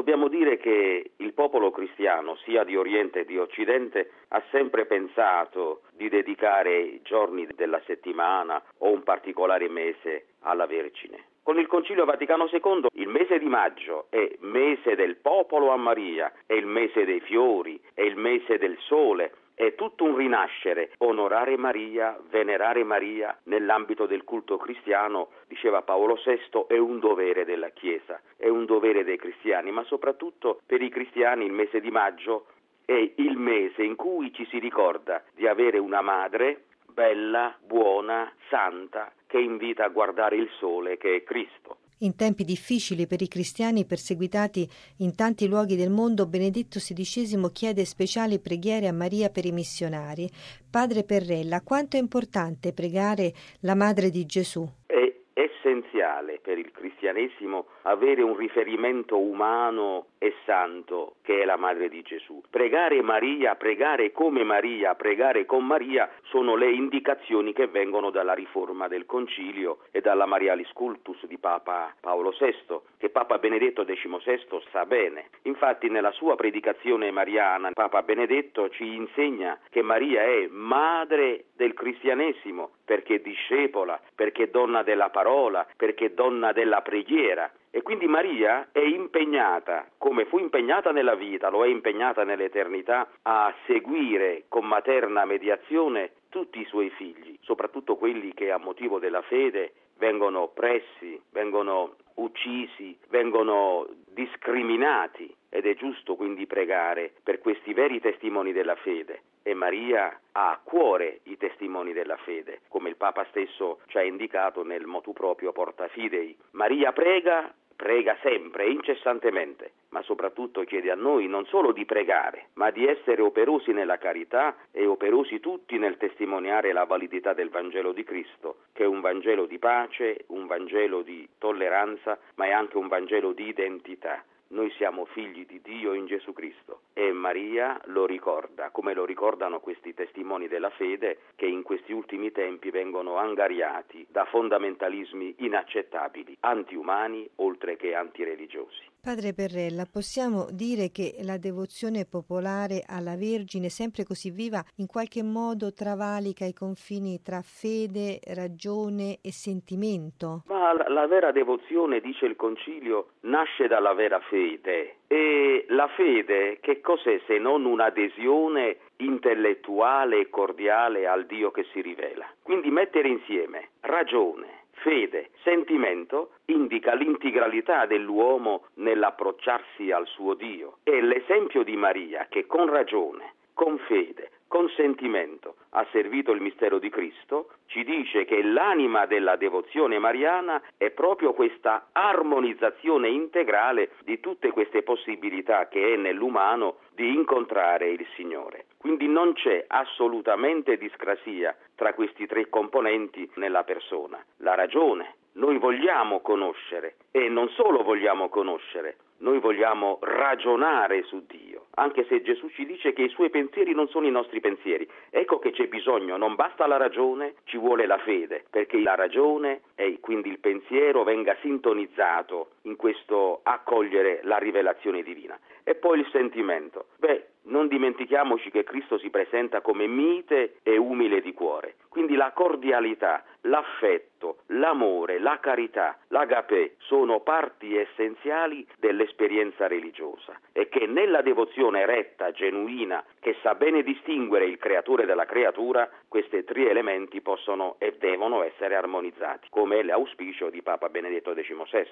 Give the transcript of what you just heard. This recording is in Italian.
Dobbiamo dire che il popolo cristiano, sia di Oriente che di Occidente, ha sempre pensato di dedicare i giorni della settimana o un particolare mese alla Vergine. Con il Concilio Vaticano II il mese di maggio è mese del popolo a Maria, è il mese dei fiori, è il mese del sole. È tutto un rinascere, onorare Maria, venerare Maria nell'ambito del culto cristiano, diceva Paolo VI, è un dovere della Chiesa, è un dovere dei cristiani, ma soprattutto per i cristiani il mese di maggio è il mese in cui ci si ricorda di avere una madre bella, buona, santa, che invita a guardare il sole, che è Cristo. In tempi difficili per i cristiani perseguitati in tanti luoghi del mondo, Benedetto XVI chiede speciali preghiere a Maria per i missionari. Padre Perrella, quanto è importante pregare la Madre di Gesù? È essenziale per il cristianesimo avere un riferimento umano e santo che è la Madre di Gesù. Pregare Maria, pregare come Maria, pregare con Maria sono le indicazioni che vengono dalla riforma del Concilio e dalla Marialis Cultus di Papa Paolo VI, che Papa Benedetto XVI sa bene. Infatti nella sua predicazione mariana Papa Benedetto ci insegna che Maria è madre del cristianesimo perché discepola, perché donna della parola, perché donna della preghiera. E quindi Maria è impegnata, come fu impegnata nella vita, lo è impegnata nell'eternità, a seguire con materna mediazione tutti i suoi figli, soprattutto quelli che a motivo della fede vengono oppressi, vengono uccisi, vengono discriminati. Ed è giusto quindi pregare per questi veri testimoni della fede. E Maria ha a cuore i testimoni della fede, come il Papa stesso ci ha indicato nel motu proprio Porta Fidei. Maria prega sempre, incessantemente, ma soprattutto chiede a noi non solo di pregare, ma di essere operosi nella carità e operosi tutti nel testimoniare la validità del Vangelo di Cristo, che è un Vangelo di pace, un Vangelo di tolleranza, ma è anche un Vangelo di identità. Noi siamo figli di Dio in Gesù Cristo e Maria lo ricorda, come lo ricordano questi testimoni della fede che in questi ultimi tempi vengono angariati da fondamentalismi inaccettabili, antiumani oltre che antireligiosi. Padre Perrella, possiamo dire che la devozione popolare alla Vergine, sempre così viva, in qualche modo travalica i confini tra fede, ragione e sentimento? Ma la vera devozione, dice il Concilio, nasce dalla vera fede. E la fede che cos'è se non un'adesione intellettuale e cordiale al Dio che si rivela? Quindi mettere insieme ragione, fede, sentimento indica l'integralità dell'uomo nell'approcciarsi al suo Dio. E l'esempio di Maria che con ragione, con fede, con sentimento ha servito il mistero di Cristo, ci dice che l'anima della devozione mariana è proprio questa armonizzazione integrale di tutte queste possibilità che è nell'umano di incontrare il Signore. Quindi non c'è assolutamente discrasia tra questi tre componenti nella persona. La ragione, noi vogliamo conoscere e non solo vogliamo conoscere, noi vogliamo ragionare su Dio, anche se Gesù ci dice che i suoi pensieri non sono i nostri pensieri. Ecco che c'è bisogno, non basta la ragione, ci vuole la fede, perché la ragione e quindi il pensiero venga sintonizzato in questo accogliere la rivelazione divina. E poi il sentimento. Non dimentichiamoci che Cristo si presenta come mite e umile di cuore. Quindi la cordialità, l'affetto, l'amore, la carità, l'agapè sono parti essenziali dell'esperienza religiosa e che nella devozione retta, genuina, che sa bene distinguere il creatore dalla creatura, questi tre elementi possono e devono essere armonizzati, come è l'auspicio di Papa Benedetto XVI.